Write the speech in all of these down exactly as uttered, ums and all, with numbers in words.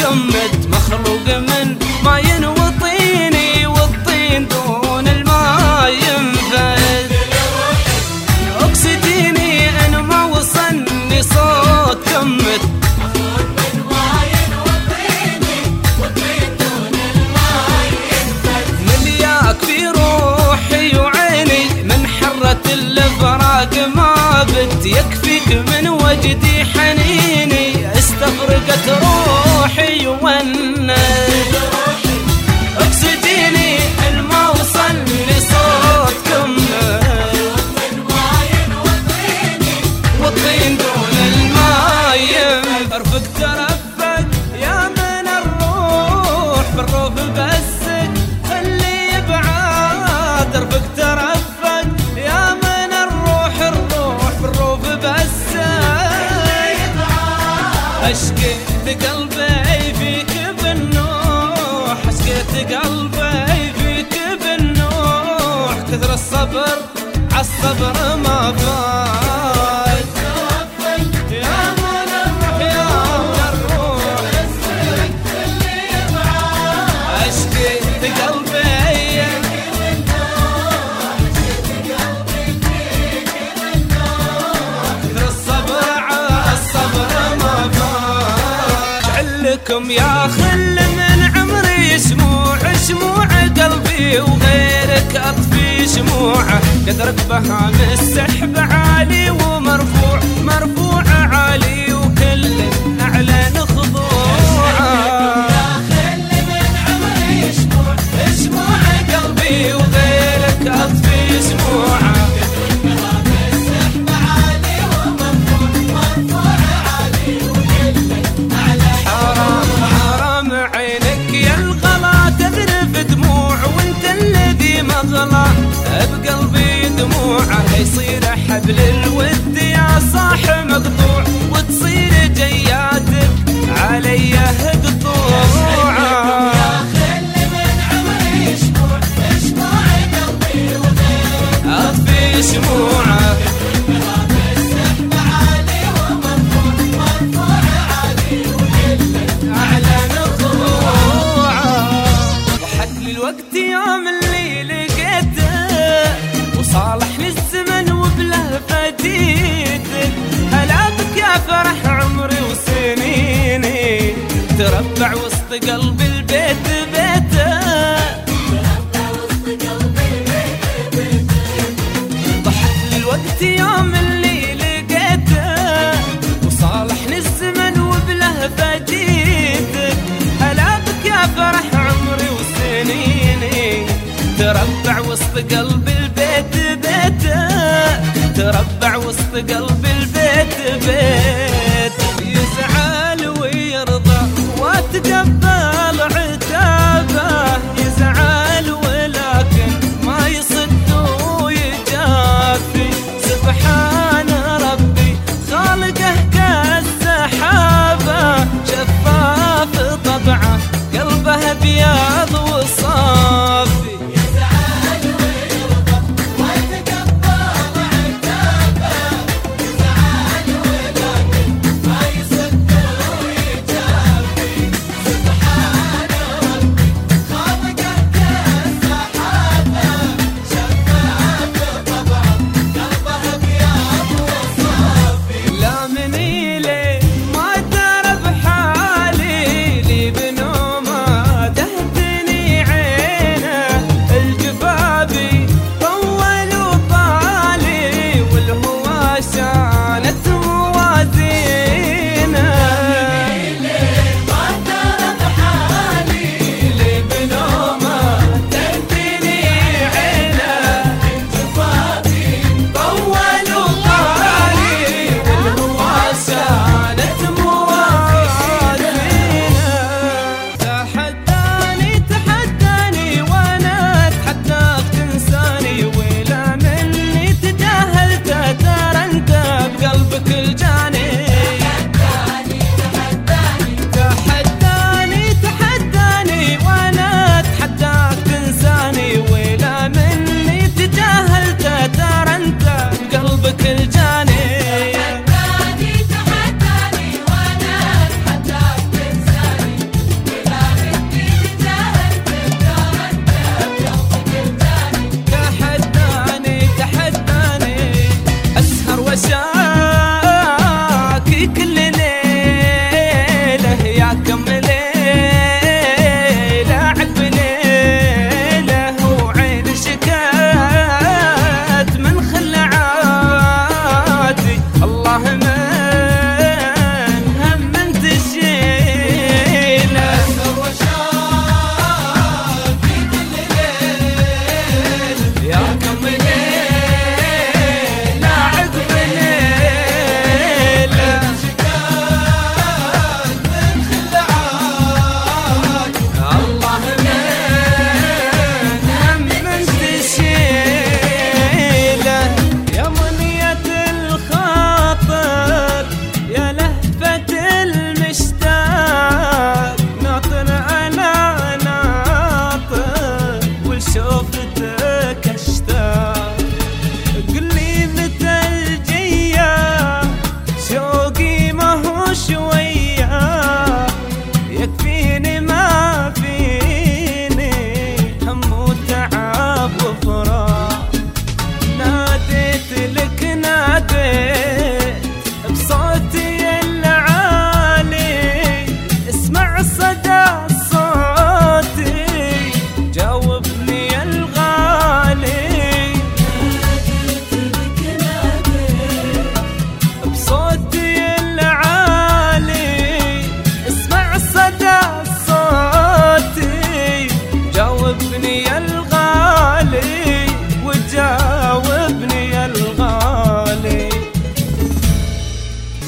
كمت مخلوق من ماي وطيني، والطين دون الماء ينفد. اقصديني ان ما وصلني صوت كمت مخلوق من ماي وطيني، والطين دون الماء ينفد. ملياك في روحي وعيني من حرة الفراق ما بت، يكفيك من وجدي حنيني استفرقت روحي ونت. اقصديني الما وصلني صوت كمت والطين دون الماء ينفد. ارفق ترفق يا من الروح بالروف بسك خلي يبعد. ارفق ترفق يا من الروح الروح بالروف بسك اشكيت قلبي فيك بالنوح، اشكيت قلبي فيك بالنوح. كثر الصبر عالصبر ما فات. يا من الروح يا من الروح اشكيت قلبي كثر الصبر عالصبر ما فات. لكم يا خل من عمري شموع شموع قلبي وغيرك اطفي شموعه. كثرك بهام السحب عالي ومرفوع مرفوع عالي وكل اعلن خضوعه. يا خل من عمري شموع شموع قلبي وغيرك اطفي شموعه. بقلبي دموعه يصير حبل الود يا صاح مقطوع، وتصير جياتك علي قطوعه. يا خل من عمري شموع شموع قلبي وغيرك اطفي شموعه. السحب عالي ومرفوع مرفوع عالي وكلك اعلن خضوعه. ضحك لي الوقت يوم اللي لقيته وصالحني الزمن وبلهفتيتك. هلا بك يا فرح عمري وسنيني تربع وسط قلبي البيت بيته. تربع وسط قلبي البيت بيته. ضحك لي الوقت يوم اللي لقيته وصالحني الزمن وبلهفتيتك. هلا بك يا فرح عمري وسنيني تربع وسط قلبي البيت بيته. تربع وسط قلبي البيت بيت. يزعل ويرضى واتقبل عتابه، يزعل ولكن ما يصد ويجافي. سبحان ربي خالقه كالسحابه، شفاف طبعه قلبه ابيض وصافي. يزعل ويرضى ويتقبل عتابه، يزعل ولكن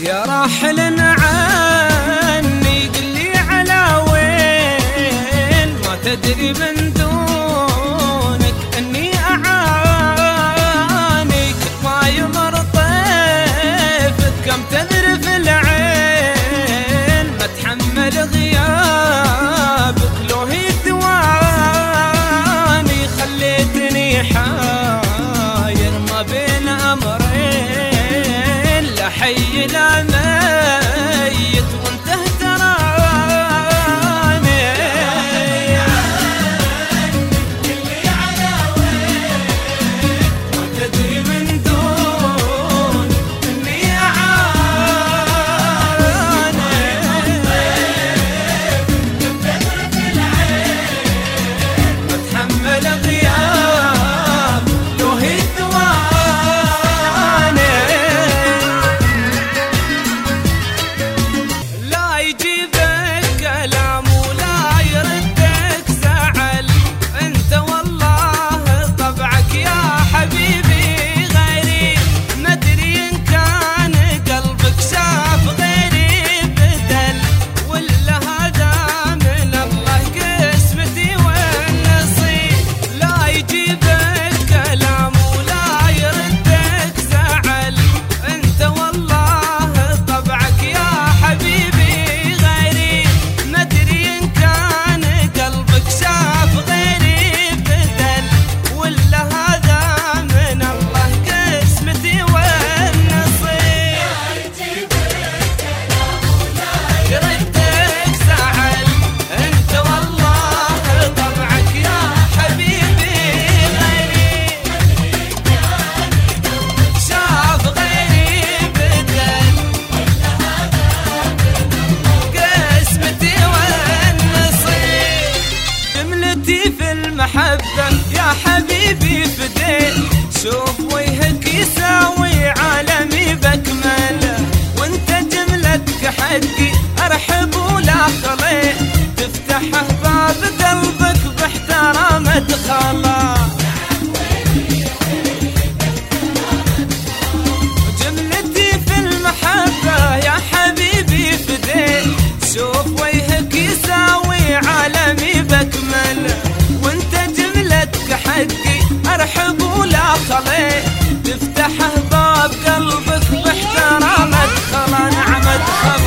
يا راحل عني قلي على وين ما تدري من دونك اني اعانيك ما يمر طيفك كم تذرف العين ما اتحمل غيابك لو هي ثواني خليتني حاير ما بين امرين لا حي لا ميت وانت اهتراني قلي على وين ما تدري من دون اني اعاني ما اتحمل غياب لو هي ثواني لا يجيبك كلام ولا يردك زعل انت والله طبعك يا حبيبي غيري ما ادري ان كان قلبك شاف غيري بدل ولا هذا من الله قسمتي والنصيب لا يجيبك كلام ولا يردك زعل انت والله طبعك يا حبيبي غيري ما ادري ان كان قلبك شاف غيري بدل ولا هذا من الله قسمتي والنصيب يردك زعل انت والله طبعك يا حبيبي غيري شاف غيري بدل قسمتي والنصيب جملتي في المحبة يا حبيبي فديت شوف وجهك يساوي عالمي بكمله وانت جملتك حقي ارحب ولا خليت تفتحه باب قلبك باحترام ادخله جملتي في المحبة يا حبيبي فديت شوف وجهك يساوي عالمي بكمله وانت جملتك حقي ارحب ولا خليت تفتحه باب قلبك باحترام ادخله نعم ادخله